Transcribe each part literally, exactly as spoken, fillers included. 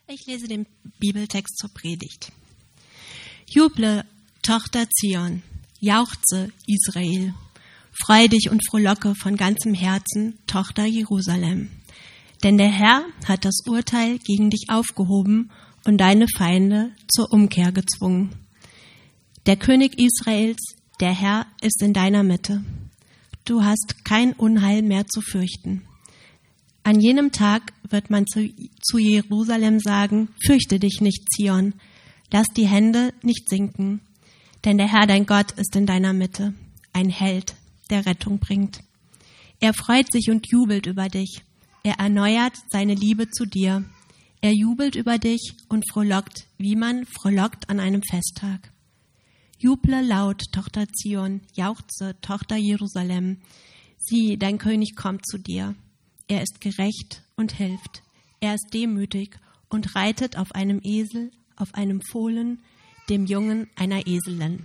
Ich lese den Bibeltext zur Predigt. Juble, Tochter Zion, jauchze, Israel. Freu dich und frohlocke von ganzem Herzen, Tochter Jerusalem. Denn der Herr hat das Urteil gegen dich aufgehoben und deine Feinde zur Umkehr gezwungen. Der König Israels, der Herr, ist in deiner Mitte. Du hast kein Unheil mehr zu fürchten. An jenem Tag wird man zu, zu Jerusalem sagen, fürchte dich nicht, Zion, lass die Hände nicht sinken, denn der Herr, dein Gott, ist in deiner Mitte, ein Held, der Rettung bringt. Er freut sich und jubelt über dich, er erneuert seine Liebe zu dir, er jubelt über dich und frohlockt, wie man frohlockt an einem Festtag. Juble laut, Tochter Zion, jauchze, Tochter Jerusalem, sieh, dein König kommt zu dir. Er ist gerecht und hilft. Er ist demütig und reitet auf einem Esel, auf einem Fohlen, dem Jungen einer Eselin.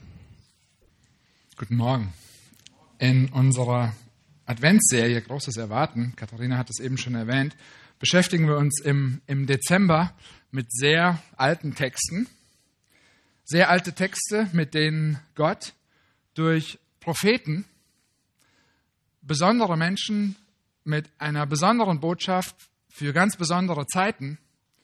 Guten Morgen. In unserer Adventsserie Großes Erwarten, Katharina hat es eben schon erwähnt, beschäftigen wir uns im, im Dezember mit sehr alten Texten. Sehr alte Texte, mit denen Gott durch Propheten besondere Menschen mit einer besonderen Botschaft für ganz besondere Zeiten,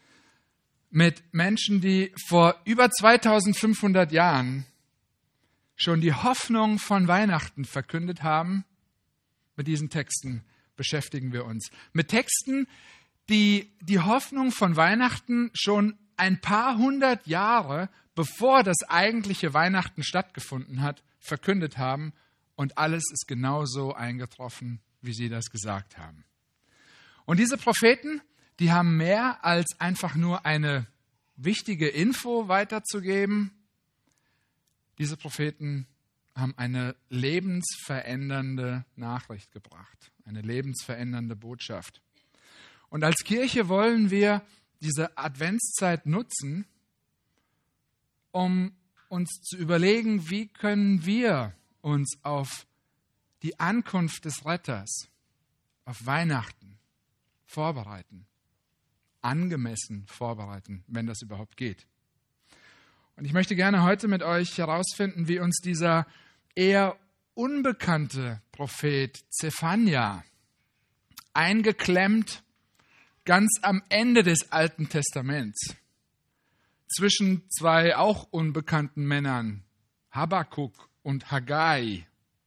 mit Menschen, die vor über zweitausendfünfhundert Jahren schon die Hoffnung von Weihnachten verkündet haben, mit diesen Texten beschäftigen wir uns. Mit Texten, die die Hoffnung von Weihnachten schon ein paar hundert Jahre, bevor das eigentliche Weihnachten stattgefunden hat, verkündet haben, und alles ist genauso eingetroffen, wie sie das gesagt haben. Und diese Propheten, die haben mehr als einfach nur eine wichtige Info weiterzugeben. Diese Propheten haben eine lebensverändernde Nachricht gebracht, eine lebensverändernde Botschaft. Und als Kirche wollen wir diese Adventszeit nutzen, um uns zu überlegen, wie können wir uns auf die Ankunft des Retters, auf Weihnachten vorbereiten, angemessen vorbereiten, wenn das überhaupt geht. Und ich möchte gerne heute mit euch herausfinden, wie uns dieser eher unbekannte Prophet Zephania, eingeklemmt ganz am Ende des Alten Testaments, zwischen zwei auch unbekannten Männern, Habakuk und Haggai,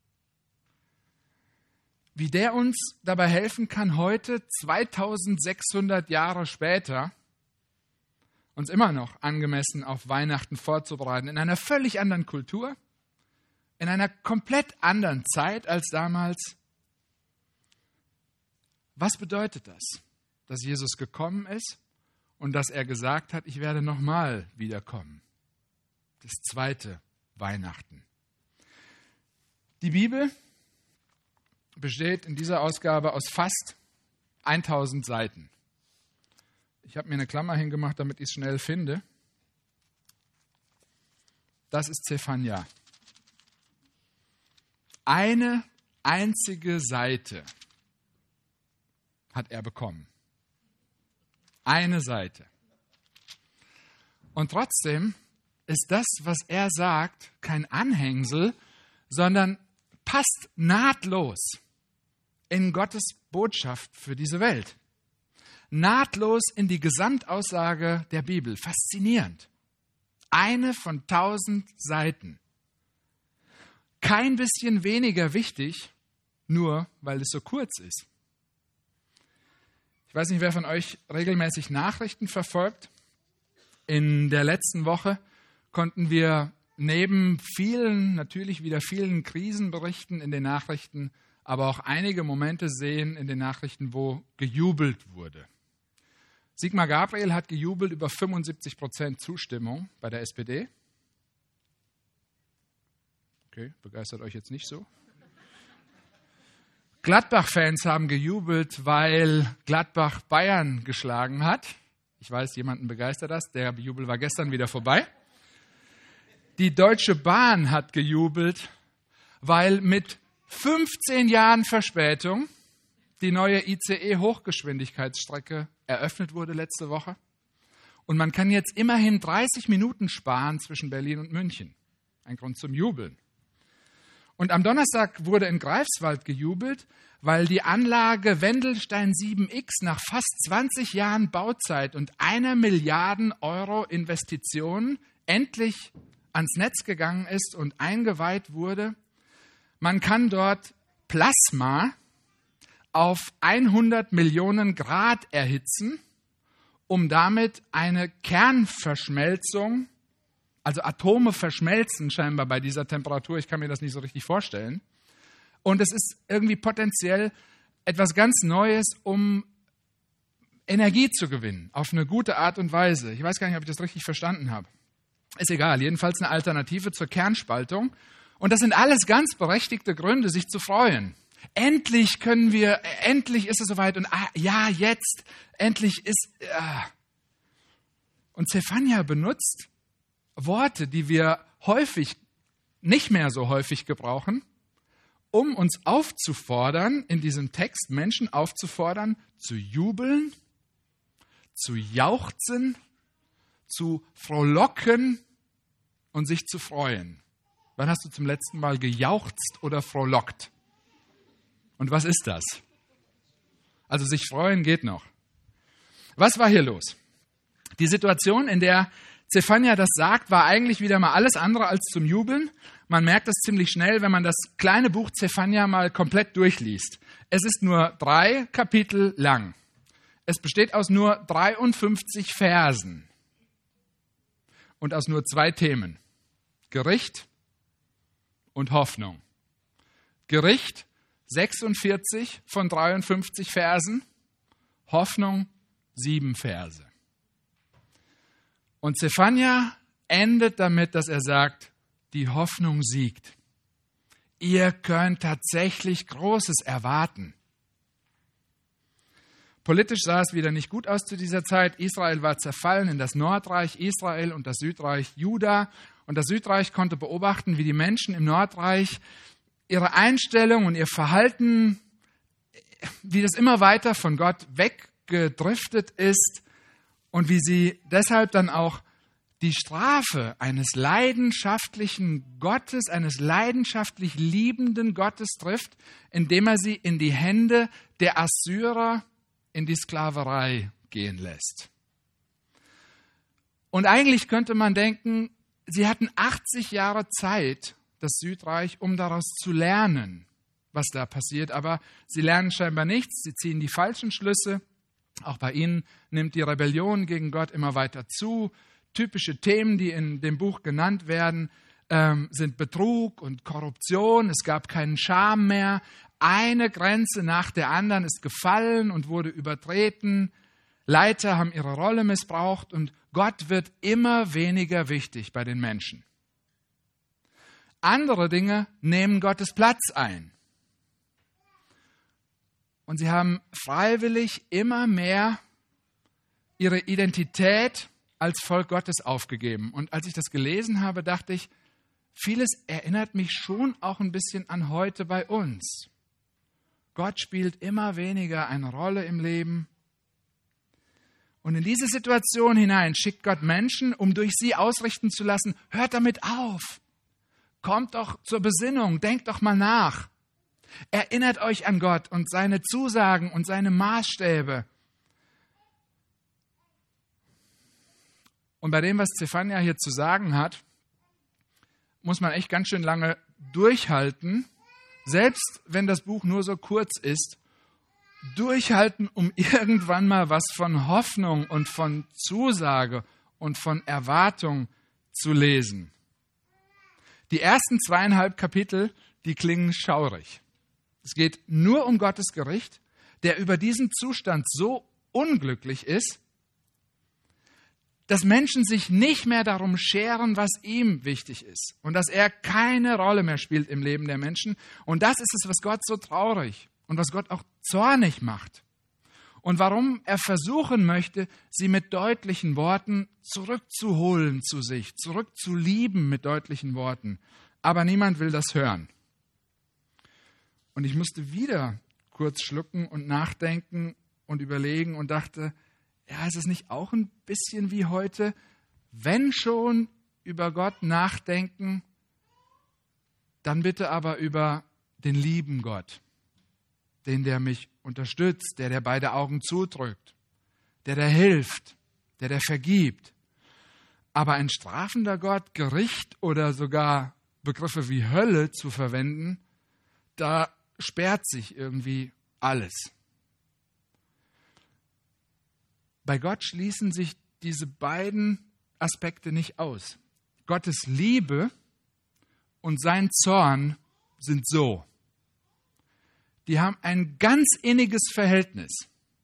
wie der uns dabei helfen kann, heute, zweitausendsechshundert Jahre später, uns immer noch angemessen auf Weihnachten vorzubereiten, in einer völlig anderen Kultur, in einer komplett anderen Zeit als damals. Was bedeutet das, dass Jesus gekommen ist und dass er gesagt hat, ich werde nochmal wiederkommen? Das zweite Weihnachten. Die Bibel besteht in dieser Ausgabe aus fast tausend Seiten. Ich habe mir eine Klammer hingemacht, damit ich es schnell finde. Das ist Zephania. Eine einzige Seite hat er bekommen. Eine Seite. Und trotzdem ist das, was er sagt, kein Anhängsel, sondern passt nahtlos in Gottes Botschaft für diese Welt. Nahtlos in die Gesamtaussage der Bibel. Faszinierend. Eine von tausend Seiten. Kein bisschen weniger wichtig, nur weil es so kurz ist. Ich weiß nicht, wer von euch regelmäßig Nachrichten verfolgt. In der letzten Woche konnten wir neben vielen, natürlich wieder vielen Krisenberichten in den Nachrichten, aber auch einige Momente sehen in den Nachrichten, wo gejubelt wurde. Sigmar Gabriel hat gejubelt über fünfundsiebzig Prozent Zustimmung bei der S P D. Okay, begeistert euch jetzt nicht so. Gladbach-Fans haben gejubelt, weil Gladbach Bayern geschlagen hat. Ich weiß, jemanden begeistert das. Der Jubel war gestern wieder vorbei. Die Deutsche Bahn hat gejubelt, weil mit fünfzehn Jahren Verspätung die neue I C E-Hochgeschwindigkeitsstrecke eröffnet wurde letzte Woche. Und man kann jetzt immerhin dreißig Minuten sparen zwischen Berlin und München. Ein Grund zum Jubeln. Und am Donnerstag wurde in Greifswald gejubelt, weil die Anlage Wendelstein sieben X nach fast zwanzig Jahren Bauzeit und einer Milliarde Euro Investitionen endlich ans Netz gegangen ist und eingeweiht wurde. Man kann dort Plasma auf hundert Millionen Grad erhitzen, um damit eine Kernverschmelzung, also Atome verschmelzen scheinbar bei dieser Temperatur, ich kann mir das nicht so richtig vorstellen. Und es ist irgendwie potenziell etwas ganz Neues, um Energie zu gewinnen, auf eine gute Art und Weise. Ich weiß gar nicht, ob ich das richtig verstanden habe. Ist egal, jedenfalls eine Alternative zur Kernspaltung. Und das sind alles ganz berechtigte Gründe, sich zu freuen. Endlich können wir, endlich ist es soweit und ah, ja, jetzt, endlich ist... Ah. Und Zephania benutzt Worte, die wir häufig, nicht mehr so häufig gebrauchen, um uns aufzufordern, in diesem Text Menschen aufzufordern, zu jubeln, zu jauchzen, zu frohlocken und sich zu freuen. Wann hast du zum letzten Mal gejauchzt oder frohlockt? Und was ist das? Also sich freuen geht noch. Was war hier los? Die Situation, in der Zephania das sagt, war eigentlich wieder mal alles andere als zum Jubeln. Man merkt das ziemlich schnell, wenn man das kleine Buch Zephania mal komplett durchliest. Es ist nur drei Kapitel lang. Es besteht aus nur dreiundfünfzig Versen und aus nur zwei Themen: Gericht und Hoffnung. Gericht sechsundvierzig von dreiundfünfzig Versen, Hoffnung sieben Verse. Und Zephania endet damit, dass er sagt, die Hoffnung siegt. Ihr könnt tatsächlich Großes erwarten. Politisch sah es wieder nicht gut aus zu dieser Zeit. Israel war zerfallen in das Nordreich Israel und das Südreich Juda. Und das Südreich konnte beobachten, wie die Menschen im Nordreich ihre Einstellung und ihr Verhalten, wie das immer weiter von Gott weggedriftet ist und wie sie deshalb dann auch die Strafe eines leidenschaftlichen Gottes, eines leidenschaftlich liebenden Gottes trifft, indem er sie in die Hände der Assyrer in die Sklaverei gehen lässt. Und eigentlich könnte man denken, sie hatten achtzig Jahre Zeit, das Südreich, um daraus zu lernen, was da passiert. Aber sie lernen scheinbar nichts, sie ziehen die falschen Schlüsse. Auch bei ihnen nimmt die Rebellion gegen Gott immer weiter zu. Typische Themen, die in dem Buch genannt werden, ähm, sind Betrug und Korruption. Es gab keinen Scham mehr. Eine Grenze nach der anderen ist gefallen und wurde übertreten. Leiter haben ihre Rolle missbraucht und Gott wird immer weniger wichtig bei den Menschen. Andere Dinge nehmen Gottes Platz ein. Und sie haben freiwillig immer mehr ihre Identität als Volk Gottes aufgegeben. Und als ich das gelesen habe, dachte ich, vieles erinnert mich schon auch ein bisschen an heute bei uns. Gott spielt immer weniger eine Rolle im Leben. Und in diese Situation hinein schickt Gott Menschen, um durch sie ausrichten zu lassen, hört damit auf. Kommt doch zur Besinnung, denkt doch mal nach. Erinnert euch an Gott und seine Zusagen und seine Maßstäbe. Und bei dem, was Zephania hier zu sagen hat, muss man echt ganz schön lange durchhalten, selbst wenn das Buch nur so kurz ist, durchhalten, um irgendwann mal was von Hoffnung und von Zusage und von Erwartung zu lesen. Die ersten zweieinhalb Kapitel, die klingen schaurig. Es geht nur um Gottes Gericht, der über diesen Zustand so unglücklich ist, dass Menschen sich nicht mehr darum scheren, was ihm wichtig ist und dass er keine Rolle mehr spielt im Leben der Menschen. Und das ist es, was Gott so traurig und was Gott auch zornig macht. Und warum er versuchen möchte, sie mit deutlichen Worten zurückzuholen zu sich, zurückzulieben mit deutlichen Worten. Aber niemand will das hören. Und ich musste wieder kurz schlucken und nachdenken und überlegen und dachte, Ja, ist es nicht auch ein bisschen wie heute? Wenn schon über Gott nachdenken, dann bitte aber über den lieben Gott, den, der mich unterstützt, der, der beide Augen zudrückt, der, der hilft, der, der vergibt. Aber ein strafender Gott, Gericht oder sogar Begriffe wie Hölle zu verwenden, da sperrt sich irgendwie alles. Bei Gott schließen sich diese beiden Aspekte nicht aus. Gottes Liebe und sein Zorn sind so. Die haben ein ganz inniges Verhältnis.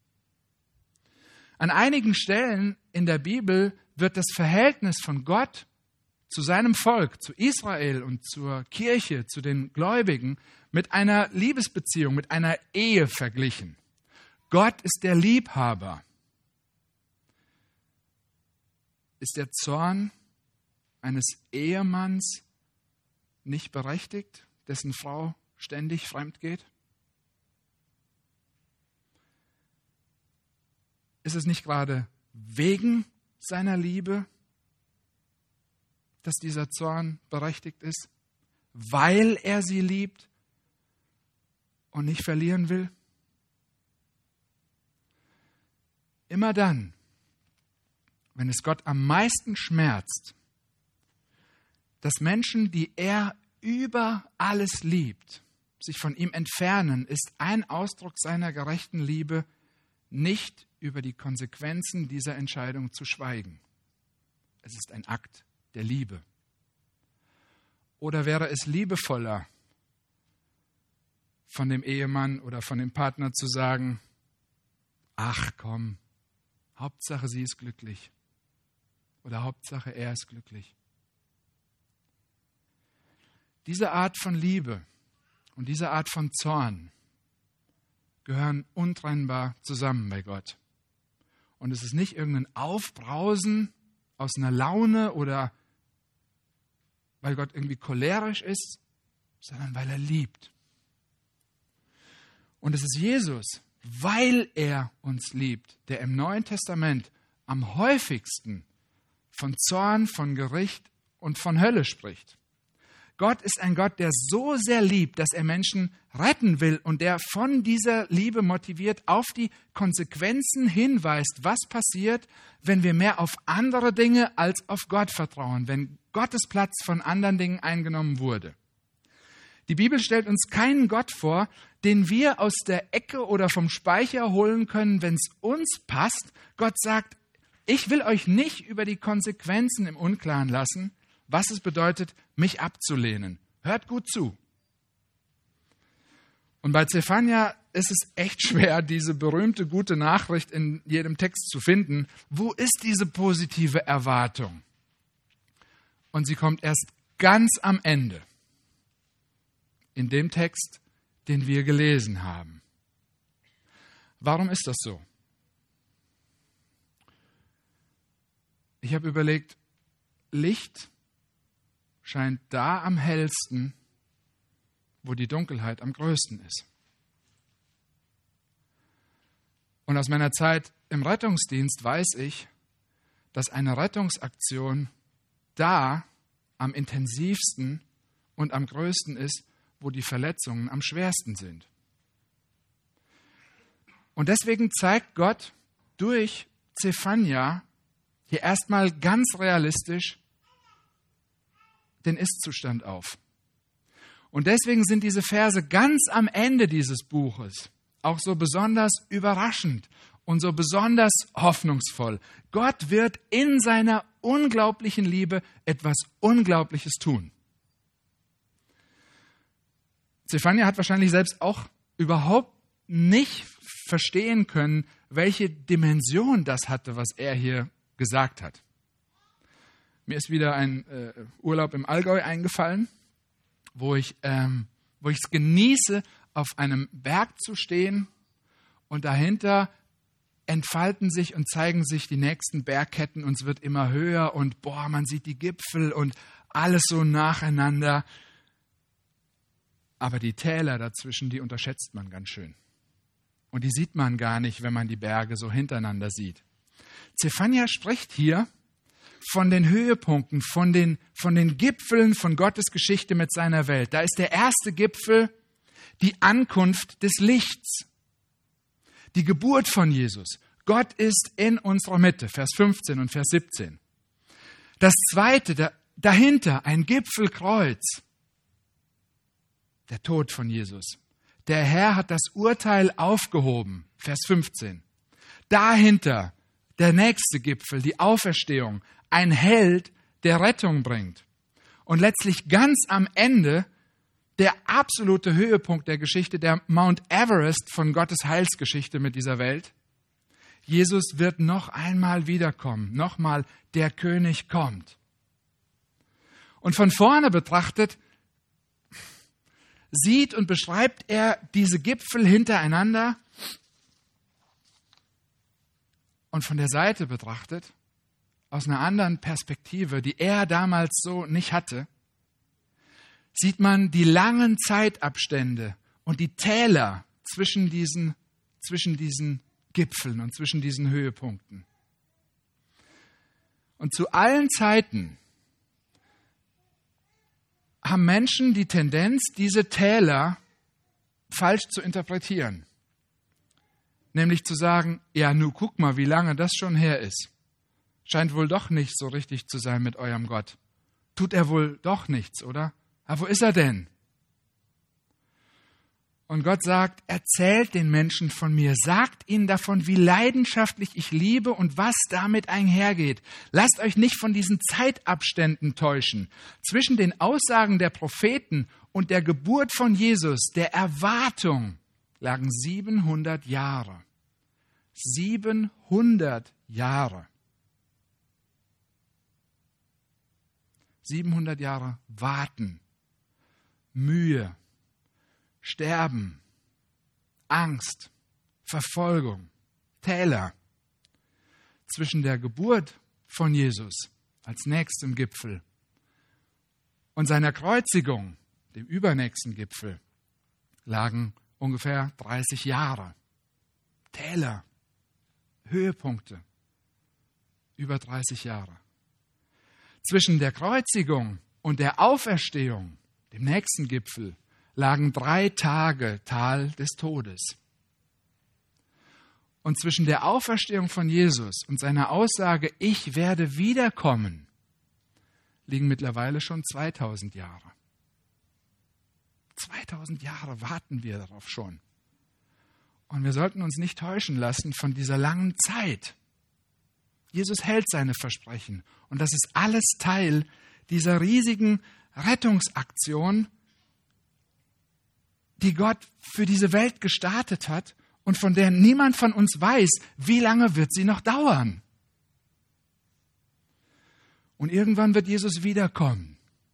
An einigen Stellen in der Bibel wird das Verhältnis von Gott zu seinem Volk, zu Israel und zur Kirche, zu den Gläubigen, mit einer Liebesbeziehung, mit einer Ehe verglichen. Gott ist der Liebhaber. Ist der Zorn eines Ehemanns nicht berechtigt, dessen Frau ständig fremd geht? Ist es nicht gerade wegen seiner Liebe, dass dieser Zorn berechtigt ist, weil er sie liebt und nicht verlieren will? Immer dann, wenn es Gott am meisten schmerzt, dass Menschen, die er über alles liebt, sich von ihm entfernen, ist ein Ausdruck seiner gerechten Liebe, nicht über die Konsequenzen dieser Entscheidung zu schweigen. Es ist ein Akt der Liebe. Oder wäre es liebevoller, von dem Ehemann oder von dem Partner zu sagen, ach komm, Hauptsache sie ist glücklich oder Hauptsache er ist glücklich. Diese Art von Liebe und diese Art von Zorn gehören untrennbar zusammen bei Gott. Und es ist nicht irgendein Aufbrausen aus einer Laune oder weil Gott irgendwie cholerisch ist, sondern weil er liebt. Und es ist Jesus, weil er uns liebt, der im Neuen Testament am häufigsten von Zorn, von Gericht und von Hölle spricht. Gott ist ein Gott, der so sehr liebt, dass er Menschen retten will und der von dieser Liebe motiviert auf die Konsequenzen hinweist, was passiert, wenn wir mehr auf andere Dinge als auf Gott vertrauen, wenn Gottes Platz von anderen Dingen eingenommen wurde. Die Bibel stellt uns keinen Gott vor, den wir aus der Ecke oder vom Speicher holen können, wenn es uns passt. Gott sagt, ich will euch nicht über die Konsequenzen im Unklaren lassen, was es bedeutet, mich abzulehnen. Hört gut zu. Und bei Zephania ist es echt schwer, diese berühmte gute Nachricht in jedem Text zu finden. Wo ist diese positive Erwartung? Und sie kommt erst ganz am Ende, in dem Text, den wir gelesen haben. Warum ist das so? Ich habe überlegt, Licht scheint da am hellsten, wo die Dunkelheit am größten ist. Und aus meiner Zeit im Rettungsdienst weiß ich, dass eine Rettungsaktion da am intensivsten und am größten ist, wo die Verletzungen am schwersten sind. Und deswegen zeigt Gott durch Zephania hier erstmal ganz realistisch den Ist-Zustand auf. Und deswegen sind diese Verse ganz am Ende dieses Buches auch so besonders überraschend und so besonders hoffnungsvoll. Gott wird in seiner unglaublichen Liebe etwas Unglaubliches tun. Zephania hat wahrscheinlich selbst auch überhaupt nicht verstehen können, welche Dimension das hatte, was er hier gesagt hat. Mir ist wieder ein äh, Urlaub im Allgäu eingefallen, wo ich ähm, wo ich es genieße, auf einem Berg zu stehen und dahinter entfalten sich und zeigen sich die nächsten Bergketten und es wird immer höher und boah, man sieht die Gipfel und alles so nacheinander. Aber die Täler dazwischen, die unterschätzt man ganz schön. Und die sieht man gar nicht, wenn man die Berge so hintereinander sieht. Zephania spricht hier von den Höhepunkten, von den, von den Gipfeln von Gottes Geschichte mit seiner Welt. Da ist der erste Gipfel die Ankunft des Lichts, die Geburt von Jesus. Gott ist in unserer Mitte, Vers fünfzehn und Vers siebzehn. Das zweite, da, dahinter ein Gipfelkreuz, der Tod von Jesus. Der Herr hat das Urteil aufgehoben, Vers fünfzehn. Dahinter der nächste Gipfel, die Auferstehung, ein Held, der Rettung bringt. Und letztlich ganz am Ende der absolute Höhepunkt der Geschichte, der Mount Everest von Gottes Heilsgeschichte mit dieser Welt. Jesus wird noch einmal wiederkommen, nochmal der König kommt. Und von vorne betrachtet sieht und beschreibt er diese Gipfel hintereinander und von der Seite betrachtet, aus einer anderen Perspektive, die er damals so nicht hatte, sieht man die langen Zeitabstände und die Täler zwischen diesen, zwischen diesen Gipfeln und zwischen diesen Höhepunkten. Und zu allen Zeiten haben Menschen die Tendenz, diese Täler falsch zu interpretieren. Nämlich zu sagen, ja, nun guck mal, wie lange das schon her ist. Scheint wohl doch nicht so richtig zu sein mit eurem Gott. Tut er wohl doch nichts, oder? Aber wo ist er denn? Und Gott sagt, erzählt den Menschen von mir, sagt ihnen davon, wie leidenschaftlich ich liebe und was damit einhergeht. Lasst euch nicht von diesen Zeitabständen täuschen. Zwischen den Aussagen der Propheten und der Geburt von Jesus, der Erwartung, lagen siebenhundert Jahre. siebenhundert Jahre. siebenhundert Jahre warten, Mühe, Sterben, Angst, Verfolgung, Täler. Zwischen der Geburt von Jesus als nächstem Gipfel und seiner Kreuzigung, dem übernächsten Gipfel, lagen ungefähr dreißig Jahre. Täler, Höhepunkte, über dreißig Jahre. Zwischen der Kreuzigung und der Auferstehung, dem nächsten Gipfel, lagen drei Tage Tal des Todes. Und zwischen der Auferstehung von Jesus und seiner Aussage, ich werde wiederkommen, liegen mittlerweile schon zweitausend Jahre. zweitausend Jahre warten wir darauf schon. Und wir sollten uns nicht täuschen lassen von dieser langen Zeit. Jesus hält seine Versprechen. Und das ist alles Teil dieser riesigen Rettungsaktion, die Gott für diese Welt gestartet hat und von der niemand von uns weiß, wie lange wird sie noch dauern. Und irgendwann wird Jesus wiederkommen.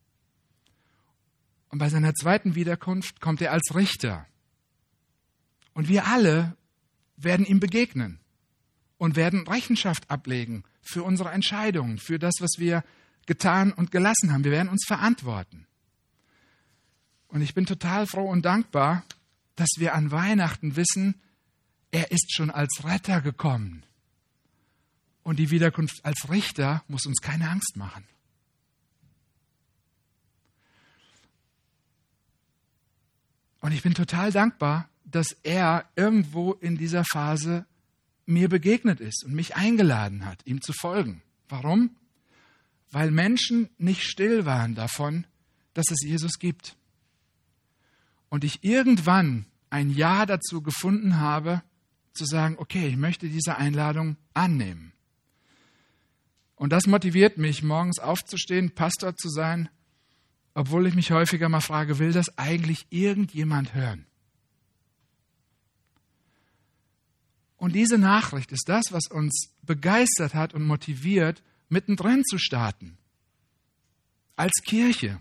Und bei seiner zweiten Wiederkunft kommt er als Richter. Und wir alle werden ihm begegnen und werden Rechenschaft ablegen für unsere Entscheidungen, für das, was wir getan und gelassen haben. Wir werden uns verantworten. Und ich bin total froh und dankbar, dass wir an Weihnachten wissen, er ist schon als Retter gekommen. Und die Wiederkunft als Richter muss uns keine Angst machen. Und ich bin total dankbar, dass er irgendwo in dieser Phase mir begegnet ist und mich eingeladen hat, ihm zu folgen. Warum? Weil Menschen nicht still waren davon, dass es Jesus gibt. Und ich irgendwann ein Ja dazu gefunden habe, zu sagen, okay, ich möchte diese Einladung annehmen. Und das motiviert mich, morgens aufzustehen, Pastor zu sein, obwohl ich mich häufiger mal frage, will das eigentlich irgendjemand hören? Und diese Nachricht ist das, was uns begeistert hat und motiviert, mittendrin zu starten. Als Kirche.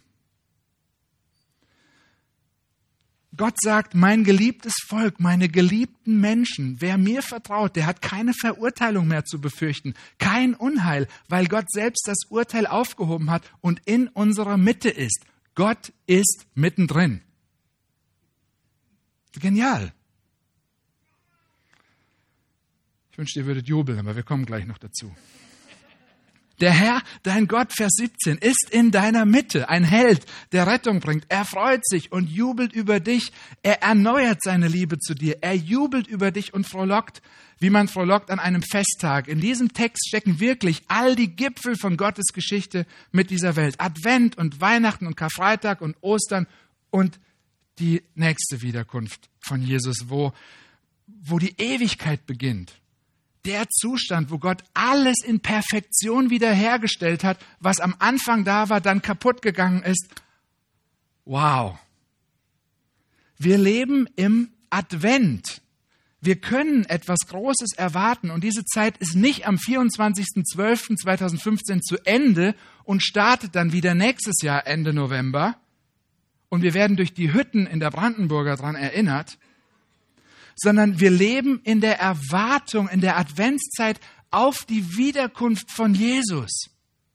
Gott sagt, mein geliebtes Volk, meine geliebten Menschen, wer mir vertraut, der hat keine Verurteilung mehr zu befürchten, kein Unheil, weil Gott selbst das Urteil aufgehoben hat und in unserer Mitte ist. Gott ist mittendrin. Genial. Ich wünschte, ihr würdet jubeln, aber wir kommen gleich noch dazu. Der Herr, dein Gott, Vers siebzehn, ist in deiner Mitte, ein Held, der Rettung bringt. Er freut sich und jubelt über dich. Er erneuert seine Liebe zu dir. Er jubelt über dich und frohlockt, wie man frohlockt an einem Festtag. In diesem Text stecken wirklich all die Gipfel von Gottes Geschichte mit dieser Welt. Advent und Weihnachten und Karfreitag und Ostern und die nächste Wiederkunft von Jesus, wo, wo die Ewigkeit beginnt. Der Zustand, wo Gott alles in Perfektion wiederhergestellt hat, was am Anfang da war, dann kaputt gegangen ist. Wow. Wir leben im Advent. Wir können etwas Großes erwarten und diese Zeit ist nicht am vierundzwanzigsten zwölften zweitausendfünfzehn zu Ende und startet dann wieder nächstes Jahr Ende November und wir werden durch die Hütten in der Brandenburger dran erinnert, sondern wir leben in der Erwartung, in der Adventszeit auf die Wiederkunft von Jesus.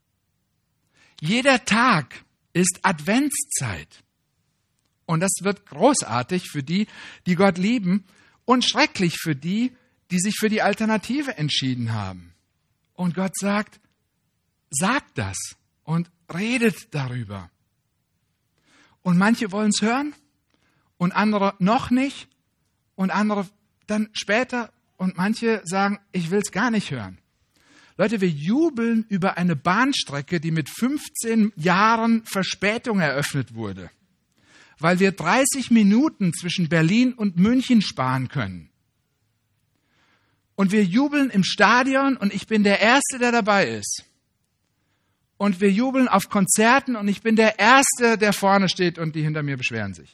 Jeder Tag ist Adventszeit. Und das wird großartig für die, die Gott lieben und schrecklich für die, die sich für die Alternative entschieden haben. Und Gott sagt, sagt das und redet darüber. Und manche wollen es hören und andere noch nicht. Und andere dann später und manche sagen, ich will es gar nicht hören. Leute, wir jubeln über eine Bahnstrecke, die mit fünfzehn Jahren Verspätung eröffnet wurde, weil wir dreißig Minuten zwischen Berlin und München sparen können. Und wir jubeln im Stadion und ich bin der Erste, der dabei ist. Und wir jubeln auf Konzerten und ich bin der Erste, der vorne steht und die hinter mir beschweren sich.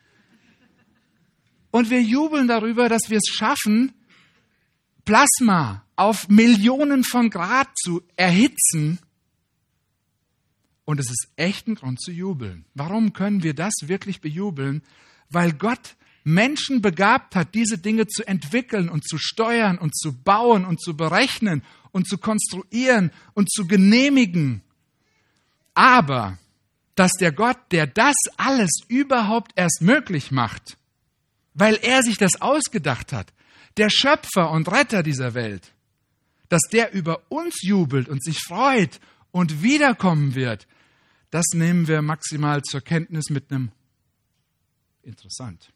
Und wir jubeln darüber, dass wir es schaffen, Plasma auf Millionen von Grad zu erhitzen. Und es ist echt ein Grund zu jubeln. Warum können wir das wirklich bejubeln? Weil Gott Menschen begabt hat, diese Dinge zu entwickeln und zu steuern und zu bauen und zu berechnen und zu konstruieren und zu genehmigen. Aber, dass der Gott, der das alles überhaupt erst möglich macht, weil er sich das ausgedacht hat, der Schöpfer und Retter dieser Welt, dass der über uns jubelt und sich freut und wiederkommen wird, das nehmen wir maximal zur Kenntnis mit einem interessant.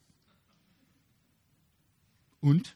Und?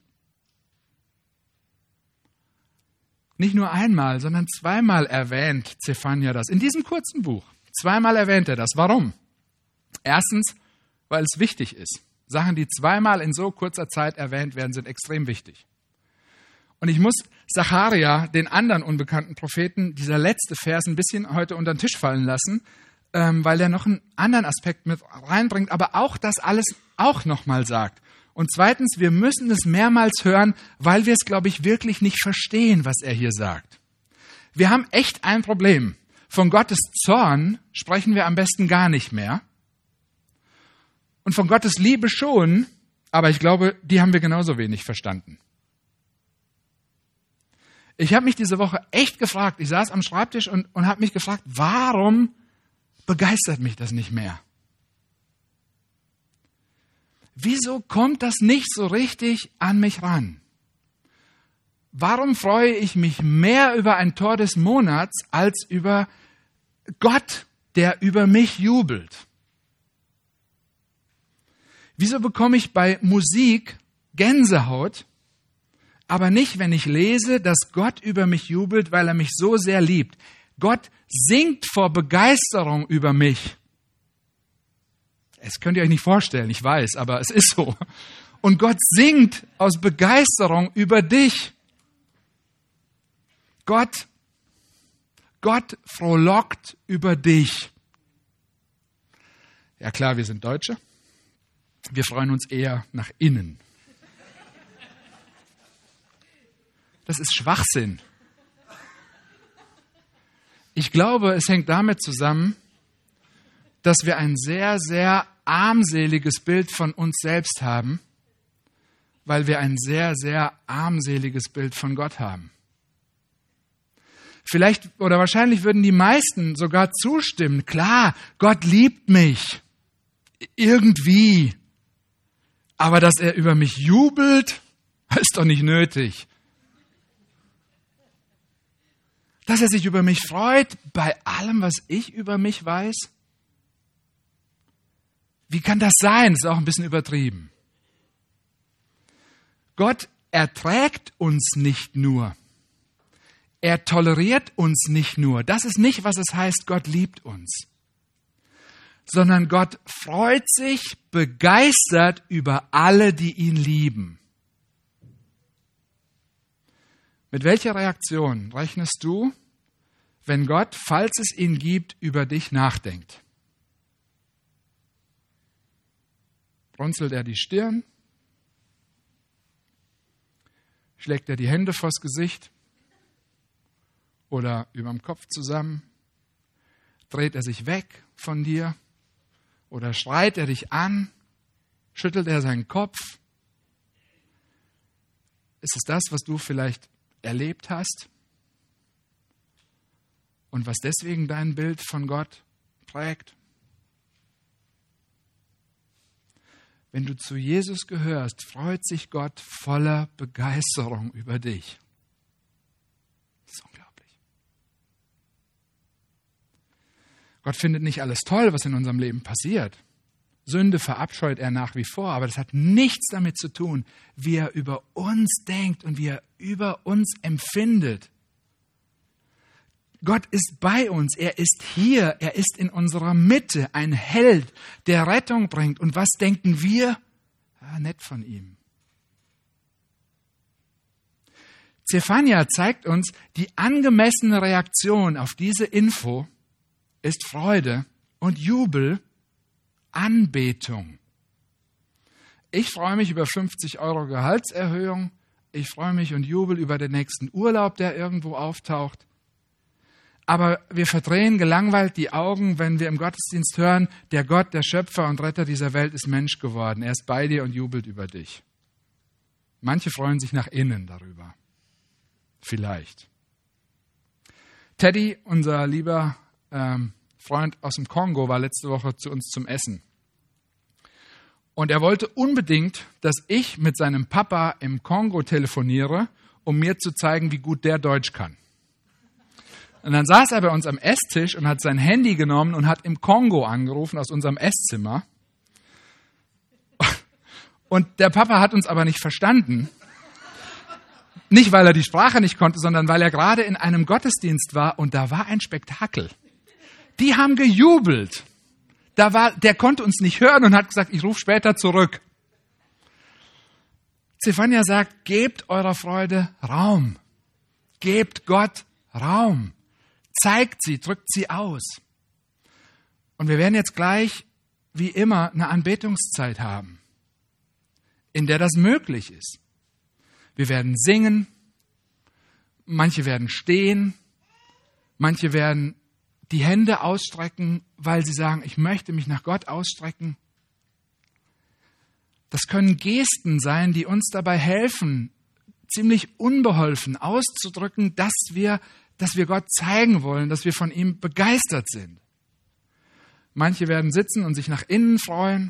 Nicht nur einmal, sondern zweimal erwähnt Zephania das. In diesem kurzen Buch. Zweimal erwähnt er das. Warum? Erstens, weil es wichtig ist. Sachen, die zweimal in so kurzer Zeit erwähnt werden, sind extrem wichtig. Und ich muss Sacharja, den anderen unbekannten Propheten, dieser letzte Vers ein bisschen heute unter den Tisch fallen lassen, ähm, weil er noch einen anderen Aspekt mit reinbringt, aber auch das alles auch nochmal sagt. Und zweitens, wir müssen es mehrmals hören, weil wir es, glaube ich, wirklich nicht verstehen, was er hier sagt. Wir haben echt ein Problem. Von Gottes Zorn sprechen wir am besten gar nicht mehr. Und von Gottes Liebe schon, aber ich glaube, die haben wir genauso wenig verstanden. Ich habe mich diese Woche echt gefragt, ich saß am Schreibtisch und, und habe mich gefragt, warum begeistert mich das nicht mehr? Wieso kommt das nicht so richtig an mich ran? Warum freue ich mich mehr über ein Tor des Monats als über Gott, der über mich jubelt? Wieso bekomme ich bei Musik Gänsehaut, aber nicht, wenn ich lese, dass Gott über mich jubelt, weil er mich so sehr liebt? Gott singt vor Begeisterung über mich. Das könnt ihr euch nicht vorstellen, ich weiß, aber es ist so. Und Gott singt aus Begeisterung über dich. Gott, Gott frohlockt über dich. Ja klar, wir sind Deutsche. Wir freuen uns eher nach innen. Das ist Schwachsinn. Ich glaube, es hängt damit zusammen, dass wir ein sehr, sehr armseliges Bild von uns selbst haben, weil wir ein sehr, sehr armseliges Bild von Gott haben. Vielleicht oder wahrscheinlich würden die meisten sogar zustimmen. Klar, Gott liebt mich. Irgendwie. Aber dass er über mich jubelt, ist doch nicht nötig. Dass er sich über mich freut, bei allem, was ich über mich weiß? Wie kann das sein? Das ist auch ein bisschen übertrieben. Gott erträgt uns nicht nur. Er toleriert uns nicht nur. Das ist nicht, was es heißt, Gott liebt uns. Sondern Gott freut sich begeistert über alle, die ihn lieben. Mit welcher Reaktion rechnest du, wenn Gott, falls es ihn gibt, über dich nachdenkt? Runzelt er die Stirn? Schlägt er die Hände vors Gesicht? Oder überm Kopf zusammen? Dreht er sich weg von dir? Oder schreit er dich an? Schüttelt er seinen Kopf? Ist es das, was du vielleicht erlebt hast? Und was deswegen dein Bild von Gott prägt? Wenn du zu Jesus gehörst, freut sich Gott voller Begeisterung über dich. Das ist unglaublich. Gott findet nicht alles toll, was in unserem Leben passiert. Sünde verabscheut er nach wie vor, aber das hat nichts damit zu tun, wie er über uns denkt und wie er über uns empfindet. Gott ist bei uns, er ist hier, er ist in unserer Mitte, ein Held, der Rettung bringt. Und was denken wir? Ah, nett von ihm. Zephania zeigt uns, die angemessene Reaktion auf diese Info ist Freude und Jubel, Anbetung. Ich freue mich über fünfzig Euro Gehaltserhöhung, ich freue mich und jubel über den nächsten Urlaub, der irgendwo auftaucht. Aber wir verdrehen gelangweilt die Augen, wenn wir im Gottesdienst hören, der Gott, der Schöpfer und Retter dieser Welt ist Mensch geworden. Er ist bei dir und jubelt über dich. Manche freuen sich nach innen darüber. Vielleicht. Teddy, unser lieber ähm, Freund aus dem Kongo, war letzte Woche zu uns zum Essen. Und er wollte unbedingt, dass ich mit seinem Papa im Kongo telefoniere, um mir zu zeigen, wie gut der Deutsch kann. Und dann saß er bei uns am Esstisch und hat sein Handy genommen und hat im Kongo angerufen aus unserem Esszimmer. Und der Papa hat uns aber nicht verstanden. Nicht, weil er die Sprache nicht konnte, sondern weil er gerade in einem Gottesdienst war und da war ein Spektakel. Die haben gejubelt. Da war, der konnte uns nicht hören und hat gesagt, ich rufe später zurück. Zephania sagt, gebt eurer Freude Raum. Gebt Gott Raum. Zeigt sie, drückt sie aus. Und wir werden jetzt gleich, wie immer, eine Anbetungszeit haben, in der das möglich ist. Wir werden singen, manche werden stehen, manche werden die Hände ausstrecken, weil sie sagen, ich möchte mich nach Gott ausstrecken. Das können Gesten sein, die uns dabei helfen, ziemlich unbeholfen auszudrücken, dass wir dass wir Gott zeigen wollen, dass wir von ihm begeistert sind. Manche werden sitzen und sich nach innen freuen.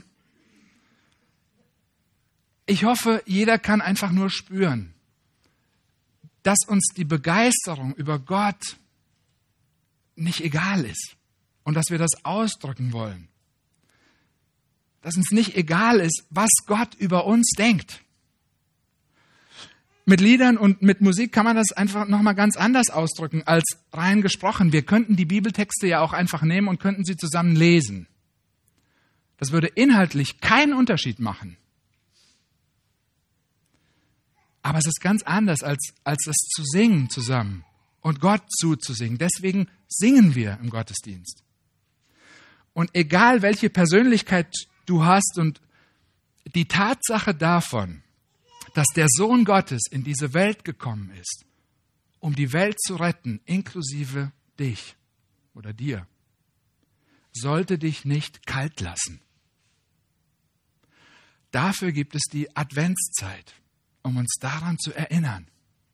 Ich hoffe, jeder kann einfach nur spüren, dass uns die Begeisterung über Gott nicht egal ist und dass wir das ausdrücken wollen. Dass uns nicht egal ist, was Gott über uns denkt. Mit Liedern und mit Musik kann man das einfach nochmal ganz anders ausdrücken als rein gesprochen. Wir könnten die Bibeltexte ja auch einfach nehmen und könnten sie zusammen lesen. Das würde inhaltlich keinen Unterschied machen. Aber es ist ganz anders, als, als das zu singen zusammen und Gott zuzusingen. Deswegen singen wir im Gottesdienst. Und egal, welche Persönlichkeit du hast und die Tatsache davon, dass der Sohn Gottes in diese Welt gekommen ist, um die Welt zu retten, inklusive dich oder dir, sollte dich nicht kalt lassen. Dafür gibt es die Adventszeit, um uns daran zu erinnern.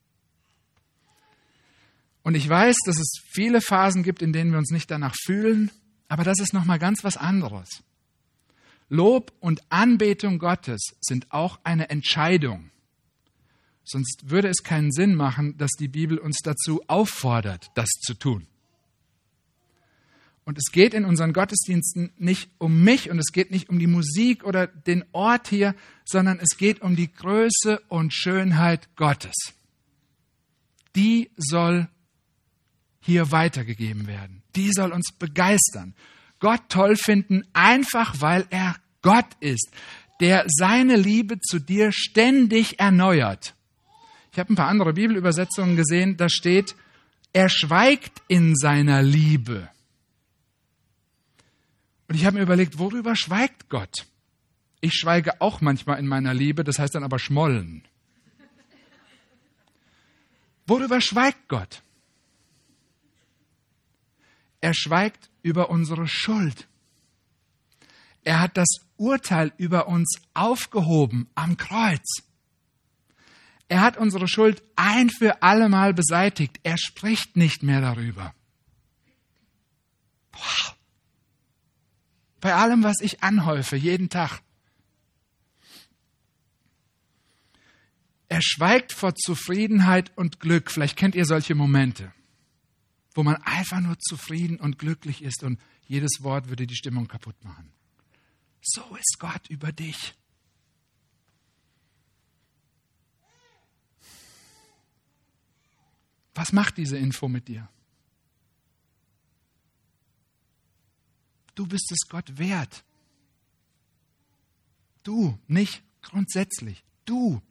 Und ich weiß, dass es viele Phasen gibt, in denen wir uns nicht danach fühlen, aber das ist nochmal ganz was anderes. Lob und Anbetung Gottes sind auch eine Entscheidung. Sonst würde es keinen Sinn machen, dass die Bibel uns dazu auffordert, das zu tun. Und es geht in unseren Gottesdiensten nicht um mich und es geht nicht um die Musik oder den Ort hier, sondern es geht um die Größe und Schönheit Gottes. Die soll hier weitergegeben werden. Die soll uns begeistern. Gott toll finden, einfach weil er Gott ist, der seine Liebe zu dir ständig erneuert. Ich habe ein paar andere Bibelübersetzungen gesehen, da steht, er schweigt in seiner Liebe. Und ich habe mir überlegt, worüber schweigt Gott? Ich schweige auch manchmal in meiner Liebe, das heißt dann aber schmollen. Worüber schweigt Gott? Er schweigt über unsere Schuld. Er hat das Urteil über uns aufgehoben am Kreuz. Er hat unsere Schuld ein für allemal beseitigt. Er spricht nicht mehr darüber. Wow. Bei allem, was ich anhäufe, jeden Tag. Er schweigt vor Zufriedenheit und Glück. Vielleicht kennt ihr solche Momente, wo man einfach nur zufrieden und glücklich ist und jedes Wort würde die Stimmung kaputt machen. So ist Gott über dich. Was macht diese Info mit dir? Du bist es Gott wert. Du, nicht grundsätzlich. Du.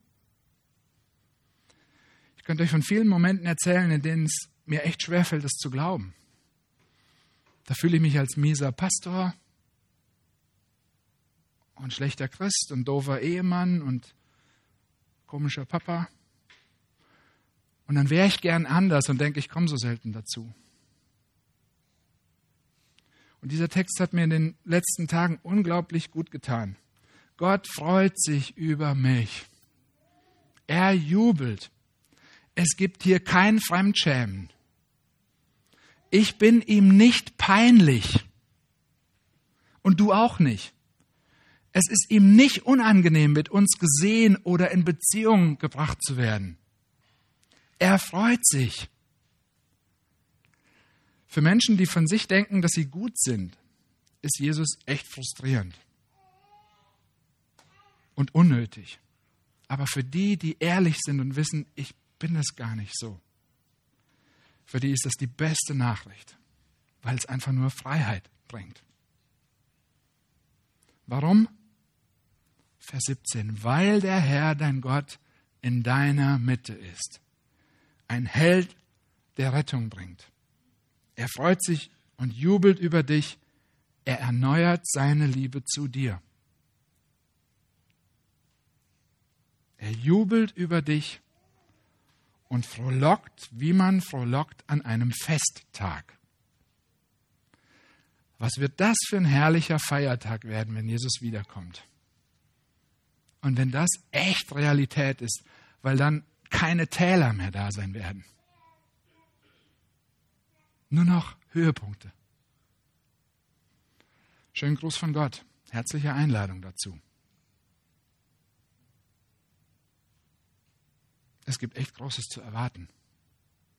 Ich könnte euch von vielen Momenten erzählen, in denen es mir echt schwerfällt, das zu glauben. Da fühle ich mich als mieser Pastor und schlechter Christ und doofer Ehemann und komischer Papa. Und dann wäre ich gern anders und denke, ich komme so selten dazu. Und dieser Text hat mir in den letzten Tagen unglaublich gut getan. Gott freut sich über mich. Er jubelt. Es gibt hier kein Fremdschämen. Ich bin ihm nicht peinlich. Und du auch nicht. Es ist ihm nicht unangenehm, mit uns gesehen oder in Beziehung gebracht zu werden. Er freut sich. Für Menschen, die von sich denken, dass sie gut sind, ist Jesus echt frustrierend und unnötig. Aber für die, die ehrlich sind und wissen, ich bin es gar nicht so, für die ist das die beste Nachricht, weil es einfach nur Freiheit bringt. Warum? Vers siebzehn. Weil der Herr, dein Gott, in deiner Mitte ist. Ein Held, der Rettung bringt. Er freut sich und jubelt über dich. Er erneuert seine Liebe zu dir. Er jubelt über dich und frohlockt, wie man frohlockt an einem Festtag. Was wird das für ein herrlicher Feiertag werden, wenn Jesus wiederkommt? Und wenn das echt Realität ist, weil dann keine Täler mehr da sein werden. Nur noch Höhepunkte. Schönen Gruß von Gott. Herzliche Einladung dazu. Es gibt echt Großes zu erwarten.